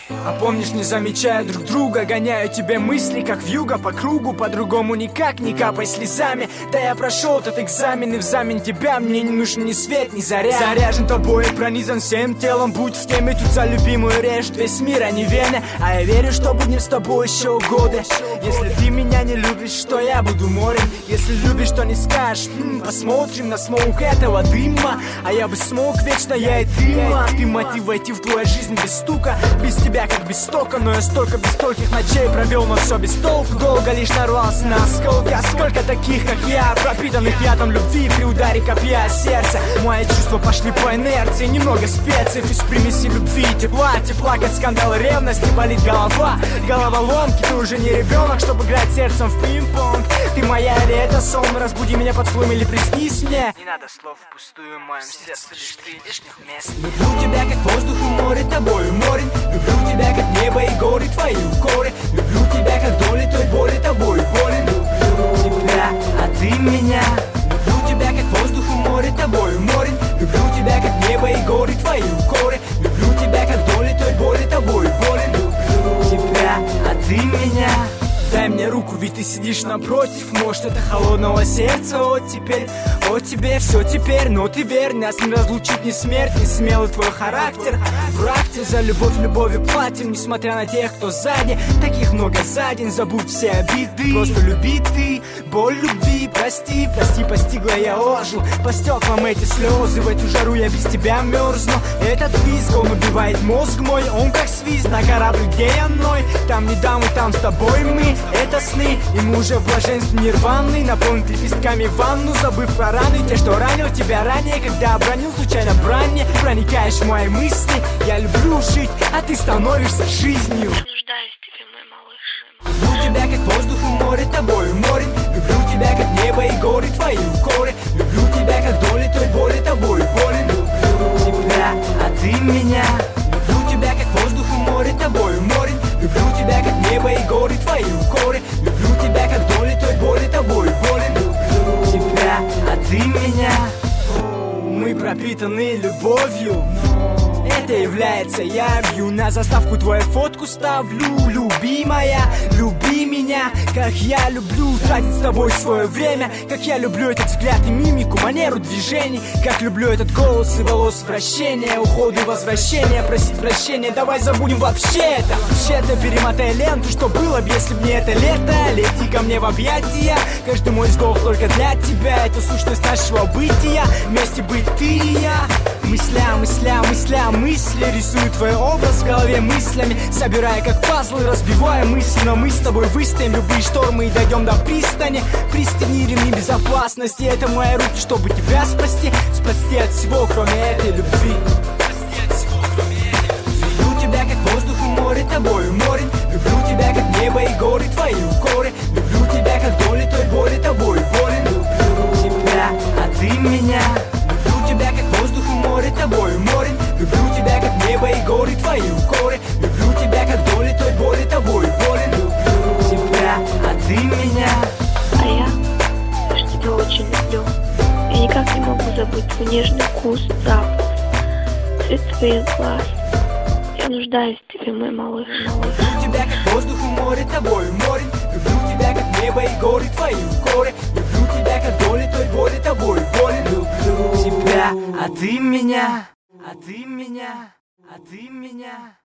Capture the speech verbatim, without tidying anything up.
А помнишь, не замечая друг друга, гоняю тебе мысли, как вьюга по кругу. По-другому никак, не капай слезами. Да я прошел этот экзамен, и взамен тебя мне не нужен ни свет, ни заря. Заряжен тобой, пронизан всем телом, будь в теме. Тут за любимую режет весь мир, а не вены. А я верю, что будем с тобой еще годы. Если ты меня не любишь, что я буду морем. Если любишь, то не скажешь. М-м, посмотрим на смоук этого дыма. А я бы смог вечно, я и дыма. Ты мотив войти в твою жизнь без стука. Без тебя как без тока, но я столько без стольких ночей провел, но все без толку. Долго лишь нарвался на осколки. А сколько таких, как я, пропитанных ядом любви при ударе копья сердца. Мои чувства пошли по инерции. Немного специй из примеси любви, тепла. Тепла, как скандал ревности, болит голова. Головоломки, ты уже не ребенок, чтобы играть сердцем в пинг-понг. Ты моя или это сон? Разбуди меня поцелуем или приснись мне. Не надо слов впустую, в моем сердце лишь три лишних мест. Люблю тебя, как воздух и море, тобою морен. Люблю тебя, как небо и горы, твои укоры. Люблю тебя, как доли той боли, тобой болен. Люблю тебя, а ты меня. Люблю тебя, как воздух и море, тобою морен. Люблю тебя, как небо и горы, твои укоры. Люблю тебя, как доли той боли, тобой болен. Люблю тебя, а ты меня. Дай мне руку, ведь ты сидишь напротив. Может, это холодного сердца. Вот теперь, вот тебе все теперь. Но ты верь, нас не разлучит ни смерть, ни смелый твой характер. Враг ты за любовь, любовью платим. Несмотря на тех, кто сзади. Таких много за день, забудь все обиды. Просто люби ты, боль любви. Прости, прости, постигла я ожил. По стеклам эти слезы, в эту жару я без тебя мерзну. Этот визг, он убивает мозг мой. Он как свист на корабль, где я ной. Там не дам, и там с тобой мы. Это сны, и мы уже в блаженстве нирваны. Наполнит лепестками ванну, забыв про раны. Те, что ранил тебя ранее, когда обронил случайно брань. Проникаешь в мои мысли. Я люблю жить, а ты становишься жизнью. Нуждаюсь в тебе, мой малыш. Люблю тебя, как воздух и море, тобою морен. Люблю тебя, как небо и горы, твои укоры. Люблю тебя, как доли той боли, тобой болен. Люблю тебя, а ты меня. Люблю тебя, как воздух и море, тобою морен. Люблю тебя, как небо и горы, твои укоры. Люблю тебя, как доли той боли, тобой болен. Люблю тебя, а ты меня. Мы пропитаны любовью, это является явью. На заставку твою фотку ставлю. Любимая, люби меня, как я люблю тратить с тобой свое время. Как я люблю этот взгляд и мимику, манеру движений. Как люблю этот голос и волос вращения. Уходы и возвращения, просить прощения. Давай забудем вообще это. Вообще-то перемотай ленту, что было бы, если б не это лето. Лети ко мне в объятия. Каждый мой вздох только для тебя. Это сущность нашего бытия. Вместе быть ты и я. Мысля, мысля, мысля, мысли. Рисую твой образ в голове мыслями. Собирая как пазлы, разбивая мысли. Но мы с тобой выстоим любые штормы и дойдем до пристани. Пристани ремни безопасности. Это мои руки, чтобы тебя спасти. Спасти от всего, кроме этой любви. Люблю тебя, как воздух и море, тобою морен. Люблю тебя, как небо и горы, твои укоры. Люблю тебя, как доли той боли, тобой болен. Люблю тебя, а ты меня. Люблю тебя, как воздух и море, тобою морен. Люблю тебя, как небо и горы, твои укоры. Люблю тебя, как доли той боли, тобой болен. Люблю тебя, а ты меня. А я тоже тебя очень люблю. Я никак не могу забыть твой нежный вкус, запах, цвет твоих глаз. Я нуждаюсь в тебе, мой малыш, малыш. Люблю тебя, как воздух и море, тобою морен. Люблю тебя, как небо и горы, твои укоры. Люблю тебя, как доли той боли, тобой болен. Люблю тебя, а ты меня, а ты меня, а ты меня.